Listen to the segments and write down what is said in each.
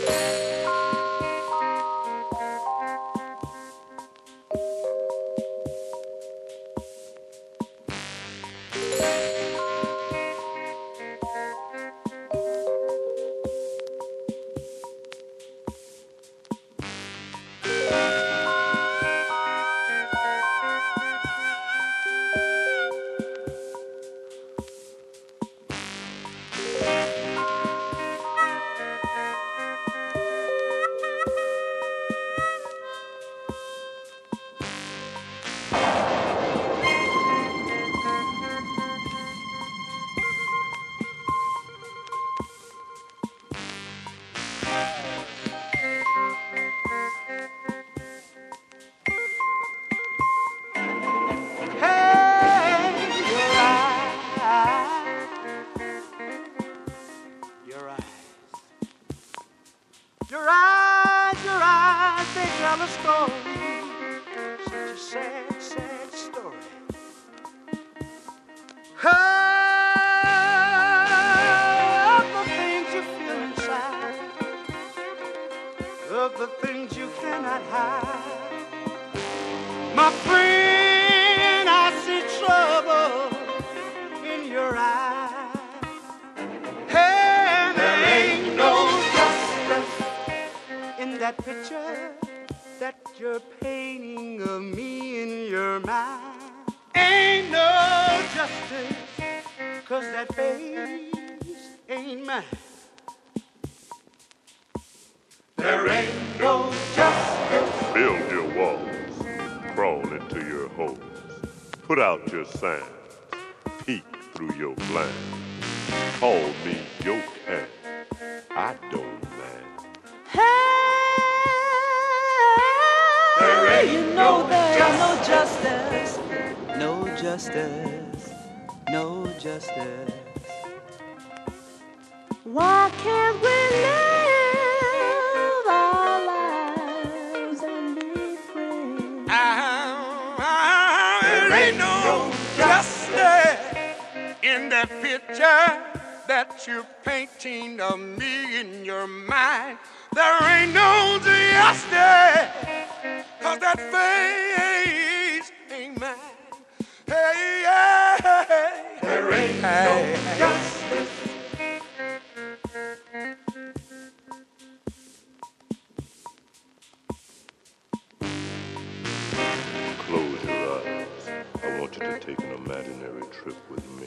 Your eyes, they tell a story, such a sad, sad story. Of the things you feel inside, of the things you cannot hide. My friend, I see trouble in your eyes. Hey, there ain't no justice in that picture that you're painting of me in your mind. Ain't no justice, 'cause that face ain't mine. There ain't no justice. Build your walls, crawl into your holes, put out your signs, peek through your blinds. Call me your cat, I don't mind. Hey, you know there's no justice, no justice, no justice. Why can't we live our lives and be free? There ain't no justice in that picture that you're painting of me in your mind. There ain't no justice, 'cause that face ain't mine. Hey, there ain't no justice. Close your eyes. I want you to take an imaginary trip with me.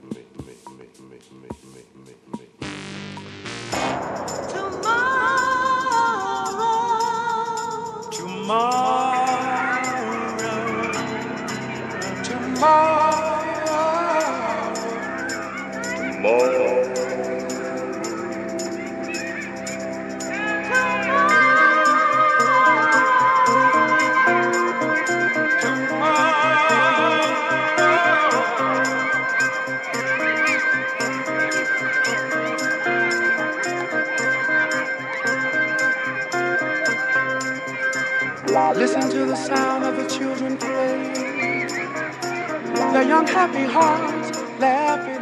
Listen to the sound of the children play, their young happy hearts laughing